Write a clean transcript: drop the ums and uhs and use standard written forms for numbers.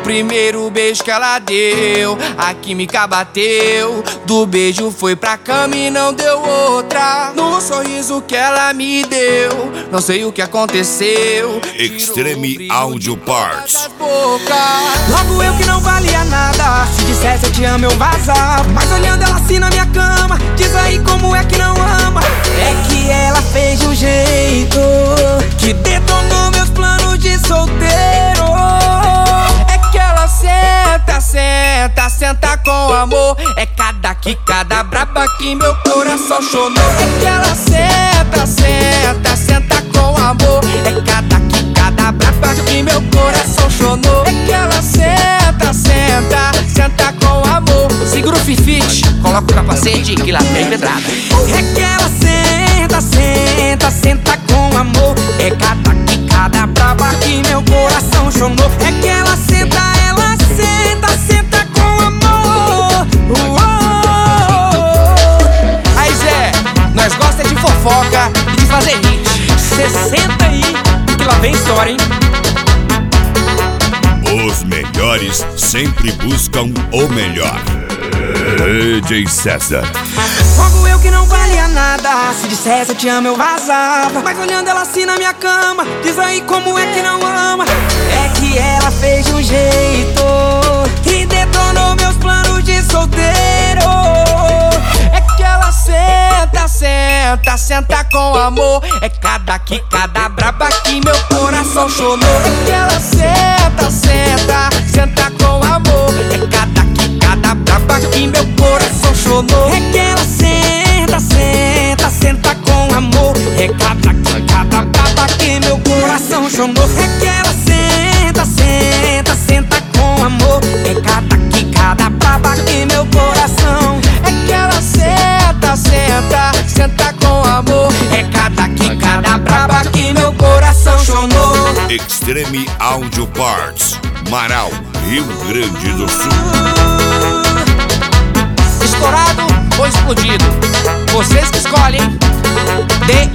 primeiro beijo que ela deu, a química bateu. Do beijo foi pra cama e não deu outra. No sorriso que ela me deu, não sei o que aconteceu. Extreme Audio Parts. Logo eu que não valia nada, se dissesse eu te amo eu vazava. Mas olhando ela assim na minha cama, diz aí como é que não ama. É que ela fez de um jeito que detonou meus planos de solteiro. É que ela senta, senta, senta com amor. É cada quicada braba que meu coração chonou. É que ela senta, senta, senta com amor. É cada quicada braba que meu coração chonou. É que ela senta, senta, senta com amor. Segura o fifite, coloca o capacete que lá vem pedrada. É que ela senta, senta, senta com amor. É cada quicada braba que meu coração chonou. É que ela senta, senta com amor. Aí Zé, nós gosta de fofoca e de fazer hit. Cê senta aí que lá vem história, hein? Os melhores sempre buscam o melhor. DJ César. Logo eu que não valia nada, se dissesse eu te amo eu vazava. Mas olhando ela assim na minha cama, diz aí como é que não ama. É que ela fez de um jeito que detonou meus planos de solteiro. É que ela senta, senta, senta com amor. É cada quicada braba que meu coração chonou. É que ela senta, senta, senta com amor. É cada quicada braba que meu coração chonou. É que ela senta, senta, senta com amor. É cada quicada braba que meu coração chonou. É que ela senta, senta, senta com amor. É cada quicada braba que meu coração. É que ela senta, senta, senta com amor. É cada quicada braba que meu coração chonou. Extreme Audio Parts, Marau, Rio Grande do Sul. Estourado ou explodido? Vocês que escolhem.